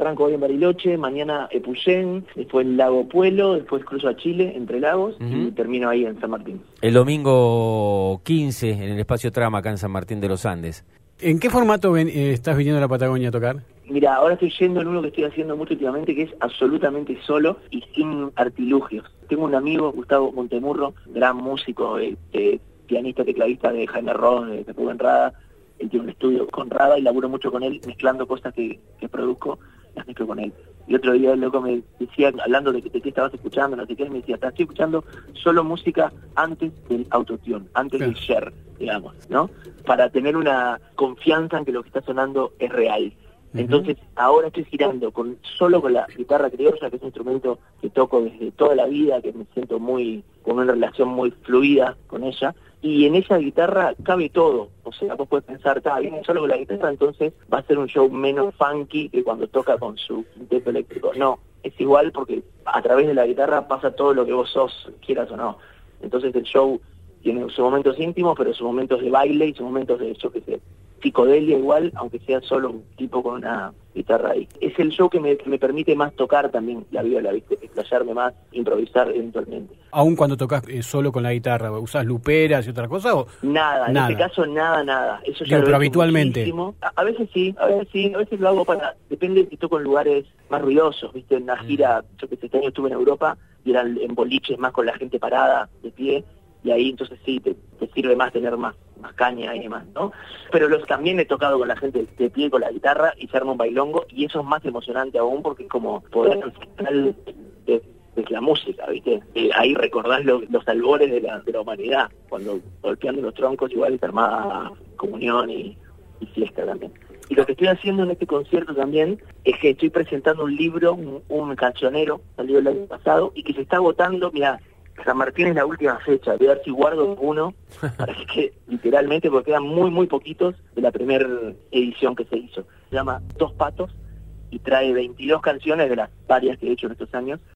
arranco hoy en Bariloche, mañana Epuyén, después Lago Puelo, después cruzo a Chile, Entre Lagos, y termino ahí en San Martín. El domingo 15 en el Espacio Trama, acá en San Martín de los Andes. ¿En qué formato estás viniendo a la Patagonia a tocar? Mira, ahora estoy yendo en uno que estoy haciendo mucho últimamente, que es absolutamente solo y sin artilugios. Tengo un amigo, Gustavo Montemurro, gran músico, pianista, tecladista de Jaime Ross, de Rubén Rada. Él tiene un estudio con Rada y laburo mucho con él, mezclando cosas que produzco, las mezclo con él. Y otro día el loco me decía, hablando de qué estabas escuchando, no sé qué, me decía, estoy escuchando solo música antes del autotune, antes del share, digamos, ¿no? Para tener una confianza en que lo que está sonando es real. Entonces, ahora estoy girando solo con la guitarra criolla, que es un instrumento que toco desde toda la vida, que me siento con una relación muy fluida con ella, y en esa guitarra cabe todo. O sea, vos podés pensar, viene solo con la guitarra, entonces va a ser un show menos funky que cuando toca con su quinteto eléctrico. No, es igual porque a través de la guitarra pasa todo lo que vos sos, quieras o no. Entonces el show tiene sus momentos íntimos, pero sus momentos de baile y sus momentos de, yo qué sé, psicodelia igual, aunque sea solo un tipo con una guitarra ahí. Es el show que me permite más tocar también la viola, ¿viste? Explayarme más, improvisar eventualmente. ¿Aún cuando tocas solo con la guitarra, usás luperas y otra cosa? ¿O? Nada, en este caso nada. Eso ya pero habitualmente. A veces sí, a veces lo hago depende si toco en lugares más ruidosos, ¿viste? En una gira, yo que sé, este año estuve en Europa y eran en boliches más con la gente parada, de pie, y ahí entonces sí, te sirve más tener más caña y demás, ¿no? Pero también he tocado con la gente de pie con la guitarra y se arma un bailongo, y eso es más emocionante aún porque es como poder ancestral de la música, ¿viste? Ahí recordás los albores de la humanidad, cuando golpeando los troncos igual se armaba comunión y fiesta también. Y lo que estoy haciendo en este concierto también es que estoy presentando un libro, un cancionero, salió el año pasado, y que se está agotando. Mirá, San Martín es la última fecha, voy a ver si guardo uno, para que literalmente, porque quedan muy poquitos de la primera edición que se hizo. Se llama Dos Patos y trae 22 canciones de las varias que he hecho en estos años,